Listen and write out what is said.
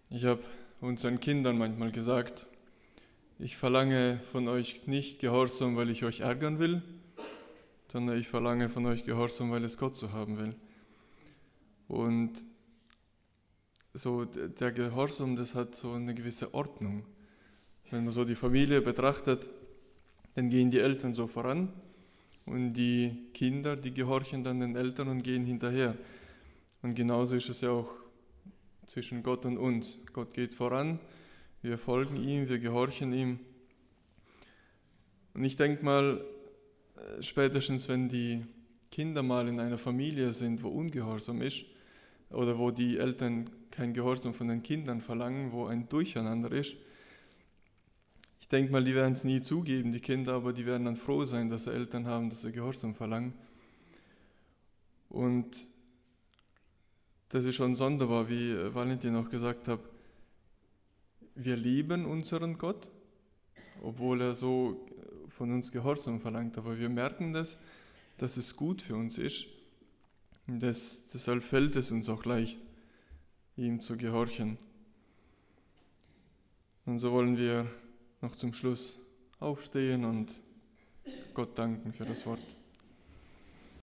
Ich habe unseren Kindern manchmal gesagt, ich verlange von euch nicht Gehorsam, weil ich euch ärgern will, sondern ich verlange von euch Gehorsam, weil es Gott so haben will. Und so der Gehorsam, das hat so eine gewisse Ordnung. Wenn man so die Familie betrachtet, dann gehen die Eltern so voran und die Kinder, die gehorchen dann den Eltern und gehen hinterher. Und genauso ist es ja auch zwischen Gott und uns. Gott geht voran, wir folgen ihm, wir gehorchen ihm. Und ich denke mal, spätestens wenn die Kinder mal in einer Familie sind, wo Ungehorsam ist, oder wo die Eltern kein Gehorsam von den Kindern verlangen, wo ein Durcheinander ist, ich denke mal, die werden es nie zugeben, die Kinder, aber die werden dann froh sein, dass sie Eltern haben, dass sie Gehorsam verlangen. Und das ist schon sonderbar, wie Valentin auch gesagt hat, wir lieben unseren Gott, obwohl er so von uns Gehorsam verlangt, aber wir merken das, dass es gut für uns ist. Und deshalb fällt es uns auch leicht, ihm zu gehorchen. Und so wollen wir noch zum Schluss aufstehen und Gott danken für das Wort.